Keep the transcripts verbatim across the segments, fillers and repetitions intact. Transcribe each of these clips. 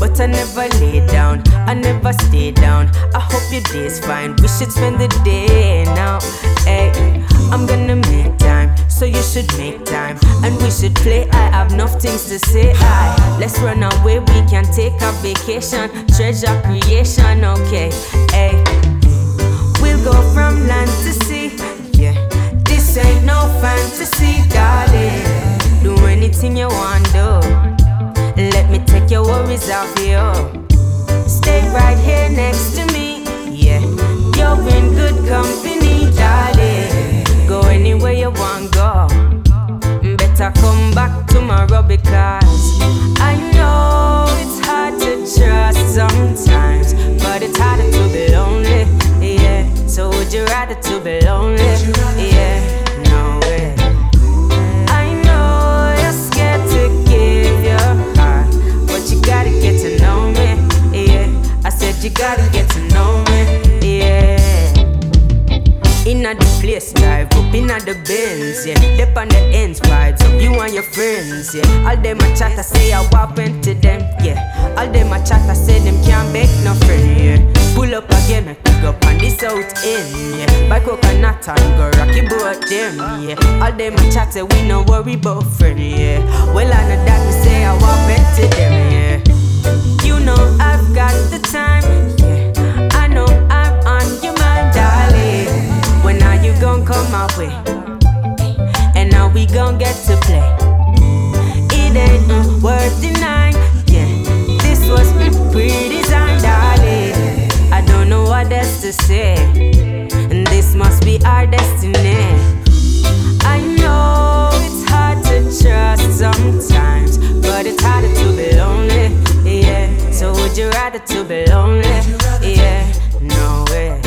but I never lay down, I never stay down. I hope your day's fine, we should spend the day now. Hey, I'm gonna make time, so you should make time, and we should play. I have enough things to say. Aye, let's run away, we can take a vacation, treasure creation, okay. Hey, we'll go from land to sea. Yeah, this ain't no fantasy, darling. Do anything you want, do. Let me take your worries off you. Stay right here next to me. Yeah, you're in good company, darling. Go anywhere you want, go. Better come back tomorrow, because I know it's hard to trust sometimes, but it's harder to be lonely. Yeah, so would you rather to be lonely? Yeah, no way. I know you're scared to give your heart, but you gotta get to know me. Yeah, I said you gotta get to know me. Yeah. Inna the place, drive up inna the Benz, yeah. Dip on the ends, vibes of you and your friends, yeah. All them a chat, I say I walk into them, yeah. All them a chat, I say them can't make no friend, yeah. Pull up again, I pick up on the south end, yeah. Buy coconut and go rocky boat them, yeah. All them a chat, say we no worry about friend, yeah. Well, I know that we say I walk into them, yeah. You know I've got the time, yeah. I know I'm on your mind, darling. When are you gon' come my way? And now we gon' get to play. It ain't uh, worth denying, yeah. This was mm, pre-designed, darling. I don't know what else to say, and this must be our destiny. I know it's hard to trust sometimes, but it's harder to be lonely, yeah. So would you rather to be lonely? Yeah, no way.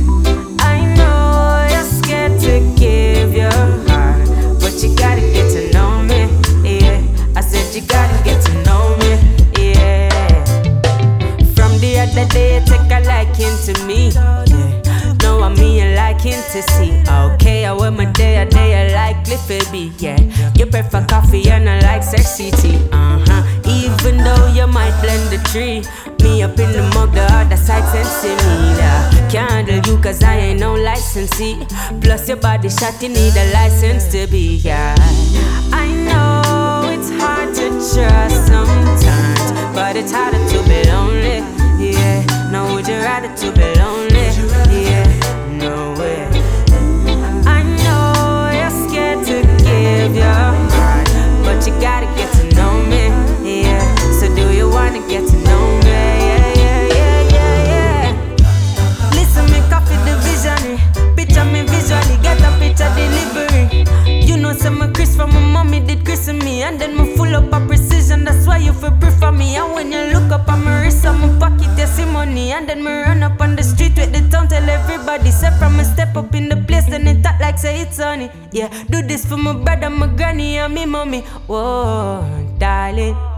To give your heart, but you gotta get to know me. Yeah, I said you gotta get to know me. Yeah. From the other day, you take a liking to me. Yeah. Know what me you liking to see. Okay, I wear my day a day I like Cliffy B. Yeah, you prefer coffee and I like sexy tea. Uh huh. Even though you might blend the tree, me up in the mug, the other side sensing me. Yeah. Can't handle you cause I ain't no licensee. Plus your body shot, you need a license to be. Yeah, I know it's hard to trust sometimes, but it's harder to be lonely. Yeah, now would you rather to be lonely? Yeah, no way. I know you're scared to give your heart, but you gotta get to know me. Yeah, so do you wanna get to know me? Yeah, yeah, yeah, yeah, yeah. Listen, me copy the visionary. Picture me visually, get a picture delivery. You know some of Chris from my mommy did Chris and me, and then me full up of precision. That's why you feel prefer me. And when you look up at my wrist, on my pocket you see money, and then me run up on the street with the town, tell everybody. Say from me step up in the place, then it talk like say it's sunny. Yeah, do this for my brother, my granny, and me mommy. Whoa, darling.